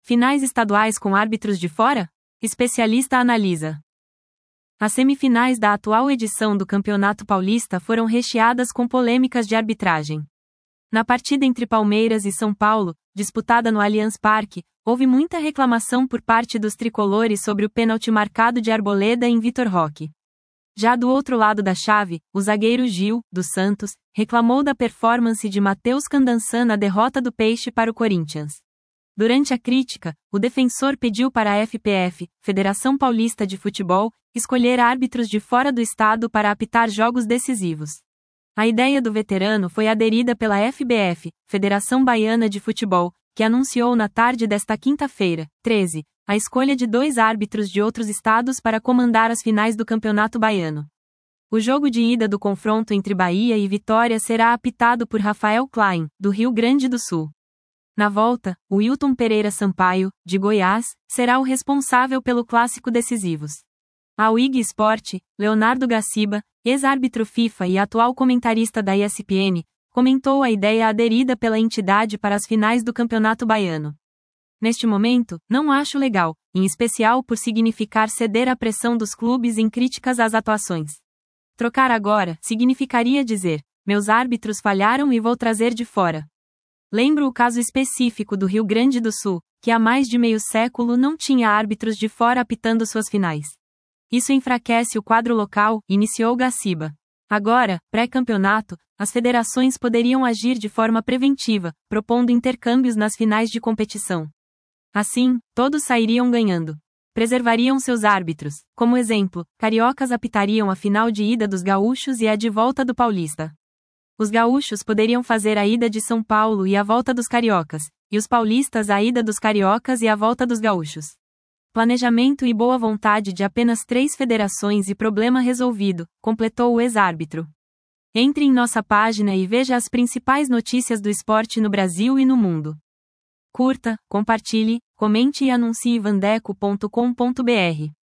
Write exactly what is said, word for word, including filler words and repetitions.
Finais estaduais com árbitros de fora? Especialista analisa. As semifinais da atual edição do Campeonato Paulista foram recheadas com polêmicas de arbitragem. Na partida entre Palmeiras e São Paulo, disputada no Allianz Parque, houve muita reclamação por parte dos tricolores sobre o pênalti marcado de Arboleda em Vitor Roque. Já do outro lado da chave, o zagueiro Gil, do Santos, reclamou da performance de Matheus Candançan na derrota do Peixe para o Corinthians. Durante a crítica, o defensor pediu para a F P F, Federação Paulista de Futebol, escolher árbitros de fora do estado para apitar jogos decisivos. A ideia do veterano foi aderida pela F B F, Federação Baiana de Futebol, que anunciou na tarde desta quinta-feira, treze, a escolha de dois árbitros de outros estados para comandar as finais do Campeonato Baiano. O jogo de ida do confronto entre Bahia e Vitória será apitado por Rafael Klein, do Rio Grande do Sul. Na volta, o Wilton Pereira Sampaio, de Goiás, será o responsável pelo clássico decisivos. A U I G Sport, Leonardo Gaciba, ex-árbitro FIFA e atual comentarista da E S P N, comentou a ideia aderida pela entidade para as finais do Campeonato Baiano. Neste momento, não acho legal, em especial por significar ceder à pressão dos clubes em críticas às atuações. Trocar agora significaria dizer: meus árbitros falharam e vou trazer de fora. Lembro o caso específico do Rio Grande do Sul, que há mais de meio século não tinha árbitros de fora apitando suas finais. Isso enfraquece o quadro local, iniciou Gaciba. Agora, pré-campeonato, as federações poderiam agir de forma preventiva, propondo intercâmbios nas finais de competição. Assim, todos sairiam ganhando. Preservariam seus árbitros. Como exemplo, cariocas apitariam a final de ida dos gaúchos e a de volta do paulista. Os gaúchos poderiam fazer a ida de São Paulo e a volta dos cariocas, e os paulistas a ida dos cariocas e a volta dos gaúchos. Planejamento e boa vontade de apenas três federações e problema resolvido, completou o ex-árbitro. Entre em nossa página e veja as principais notícias do esporte no Brasil e no mundo. Curta, compartilhe, comente e anuncie vandeco ponto com ponto br.